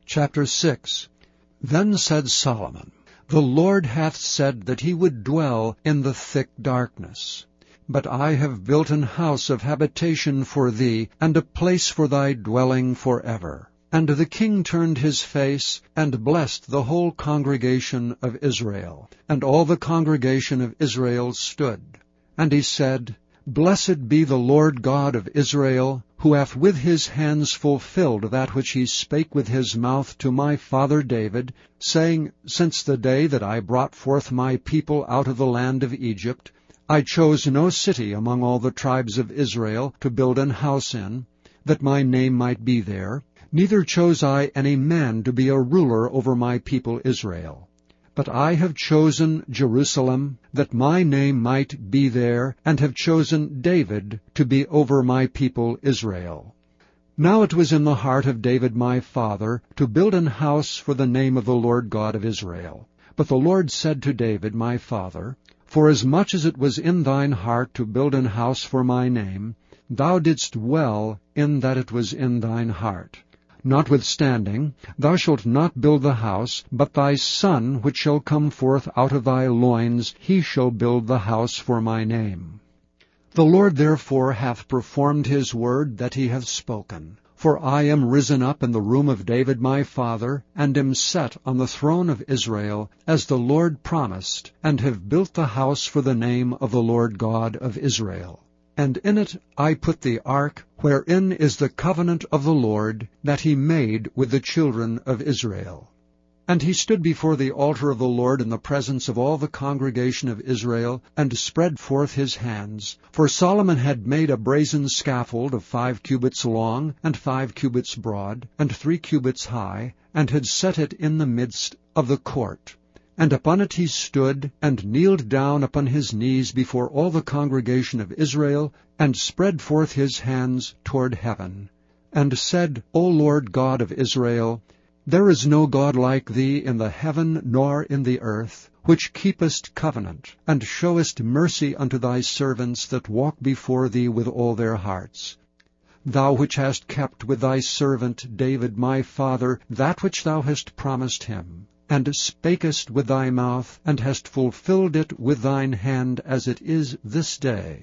Chapter 6. Then said Solomon, The Lord hath said that he would dwell in the thick darkness. But I have built an house of habitation for thee, and a place for thy dwelling forever. And the king turned his face, and blessed the whole congregation of Israel. And all the congregation of Israel stood. And he said, Blessed be the Lord God of Israel, who hath with his hands fulfilled that which he spake with his mouth to my father David, saying, Since the day that I brought forth my people out of the land of Egypt, I chose no city among all the tribes of Israel to build an house in, that my name might be there, neither chose I any man to be a ruler over my people Israel. But I have chosen Jerusalem, that my name might be there, and have chosen David to be over my people Israel. Now it was in the heart of David my father to build an house for the name of the Lord God of Israel. But the Lord said to David my father, Forasmuch as it was in thine heart to build an house for my name, thou didst well in that it was in thine heart. Notwithstanding, thou shalt not build the house, but thy son which shall come forth out of thy loins, he shall build the house for my name. The Lord therefore hath performed his word that he hath spoken. For I am risen up in the room of David my father, and am set on the throne of Israel, as the Lord promised, and have built the house for the name of the Lord God of Israel. And in it I put the ark, wherein is the covenant of the Lord, that he made with the children of Israel. And he stood before the altar of the Lord in the presence of all the congregation of Israel, and spread forth his hands. For Solomon had made a brazen scaffold of 5 cubits long, and 5 cubits broad, and 3 cubits high, and had set it in the midst of the court. And upon it he stood, and kneeled down upon his knees before all the congregation of Israel, and spread forth his hands toward heaven, and said, O Lord God of Israel, there is no God like thee in the heaven nor in the earth, which keepest covenant, and showest mercy unto thy servants that walk before thee with all their hearts. Thou which hast kept with thy servant David my father that which thou hast promised him, and spakest with thy mouth, and hast fulfilled it with thine hand, as it is this day.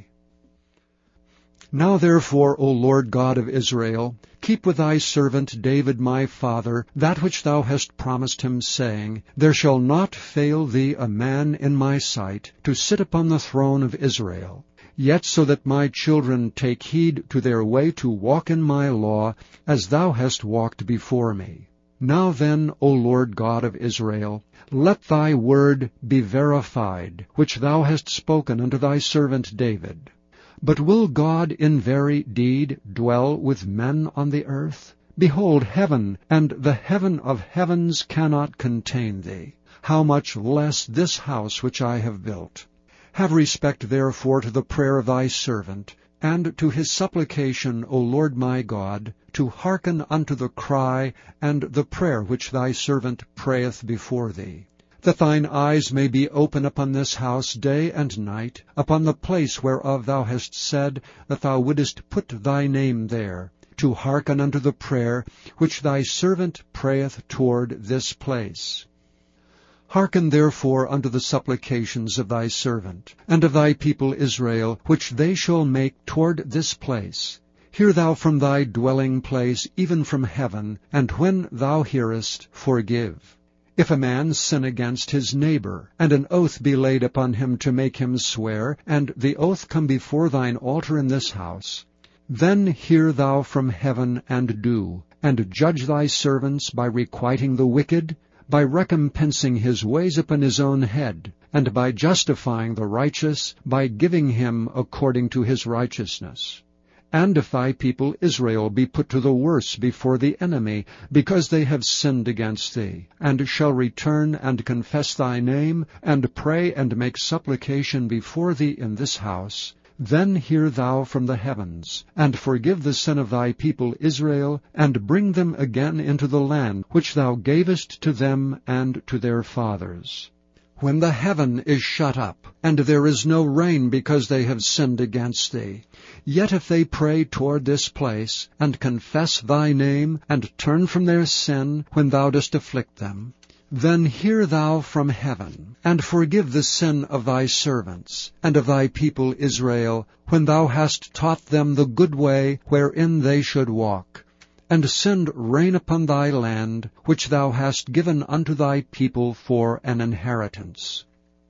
Now therefore, O Lord God of Israel, keep with thy servant David my father that which thou hast promised him, saying, There shall not fail thee a man in my sight to sit upon the throne of Israel. Yet so that my children take heed to their way to walk in my law, as thou hast walked before me. Now then, O Lord God of Israel, let thy word be verified, which thou hast spoken unto thy servant David. But will God in very deed dwell with men on the earth? Behold, heaven and the heaven of heavens cannot contain thee. How much less this house which I have built? Have respect therefore to the prayer of thy servant, and to his supplication, O Lord my God, to hearken unto the cry and the prayer which thy servant prayeth before thee, that thine eyes may be open upon this house day and night, upon the place whereof thou hast said that thou wouldest put thy name there, to hearken unto the prayer which thy servant prayeth toward this place. Hearken therefore unto the supplications of thy servant, and of thy people Israel, which they shall make toward this place. Hear thou from thy dwelling place, even from heaven, and when thou hearest, forgive. If a man sin against his neighbor, and an oath be laid upon him to make him swear, and the oath come before thine altar in this house, then hear thou from heaven, and do, and judge thy servants by requiting the wicked, by recompensing his ways upon his own head, and by justifying the righteous, by giving him according to his righteousness. And if thy people Israel be put to the worse before the enemy, because they have sinned against thee, and shall return and confess thy name, and pray and make supplication before thee in this house, then hear thou from the heavens, and forgive the sin of thy people Israel, and bring them again into the land which thou gavest to them and to their fathers. when the heaven is shut up, and there is no rain because they have sinned against thee. Yet if they pray toward this place, and confess thy name, and turn from their sin when thou dost afflict them, then hear thou from heaven, and forgive the sin of thy servants, and of thy people Israel, when thou hast taught them the good way wherein they should walk, and send rain upon thy land, which thou hast given unto thy people for an inheritance.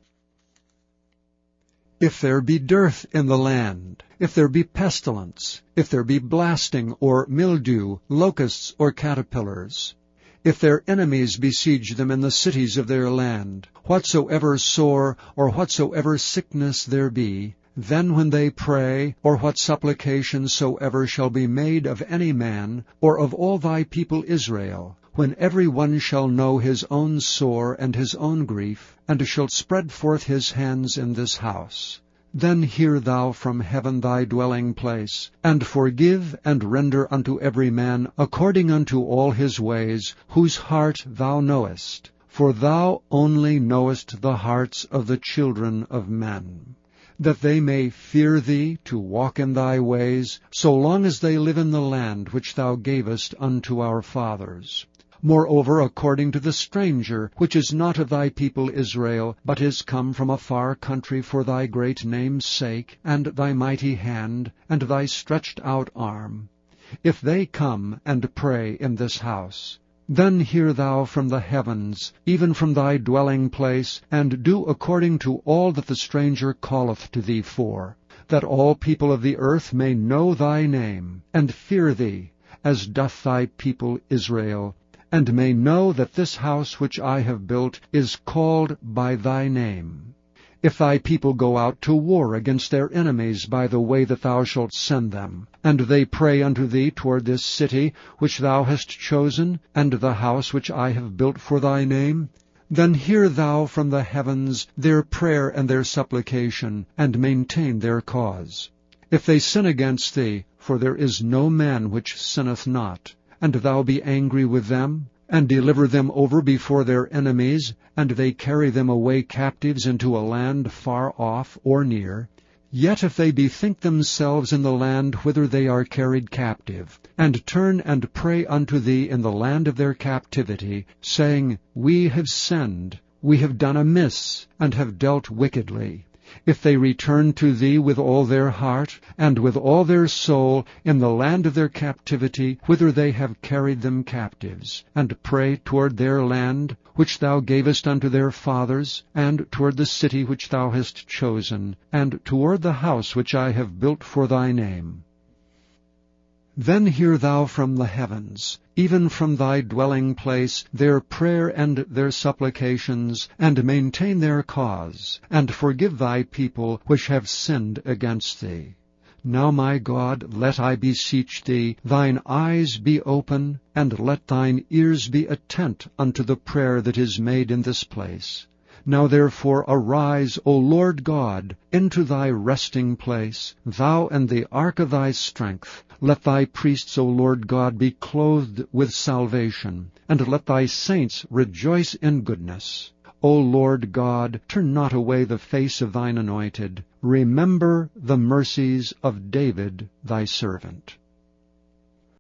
If there be dearth in the land, if there be pestilence, if there be blasting or mildew, locusts or caterpillars, if their enemies besiege them in the cities of their land, whatsoever sore or whatsoever sickness there be, then when they pray, or what supplication soever shall be made of any man, or of all thy people Israel, when every one shall know his own sore and his own grief, and shall spread forth his hands in this house, then hear thou from heaven thy dwelling place, and forgive and render unto every man according unto all his ways, whose heart thou knowest. For thou only knowest the hearts of the children of men, that they may fear thee to walk in thy ways, so long as they live in the land which thou gavest unto our fathers. Moreover, according to the stranger, which is not of thy people Israel, but is come from a far country for thy great name's sake, and thy mighty hand, and thy stretched out arm, if they come and pray in this house, then hear thou from the heavens, even from thy dwelling place, and do according to all that the stranger calleth to thee for, that all people of the earth may know thy name, and fear thee, as doth thy people Israel, and may know that this house which I have built is called by thy name. If thy people go out to war against their enemies by the way that thou shalt send them, and they pray unto thee toward this city which thou hast chosen, and the house which I have built for thy name, then hear thou from the heavens their prayer and their supplication, and maintain their cause. If they sin against thee, for there is no man which sinneth not, and thou be angry with them, and deliver them over before their enemies, and they carry them away captives into a land far off or near, yet if they bethink themselves in the land whither they are carried captive, and turn and pray unto thee in the land of their captivity, saying, We have sinned, we have done amiss, and have dealt wickedly, if they return to thee with all their heart, and with all their soul, in the land of their captivity, whither they have carried them captives, and pray toward their land, which thou gavest unto their fathers, and toward the city which thou hast chosen, and toward the house which I have built for thy name, then hear thou from the heavens, even from thy dwelling place, their prayer and their supplications, and maintain their cause, and forgive thy people which have sinned against thee. Now, my God, let, I beseech thee, thine eyes be open, and let thine ears be attent unto the prayer that is made in this place. Now therefore arise, O Lord God, into thy resting place, thou and the ark of thy strength. Let thy priests, O Lord God, be clothed with salvation, and let thy saints rejoice in goodness. O Lord God, turn not away the face of thine anointed. Remember the mercies of David thy servant.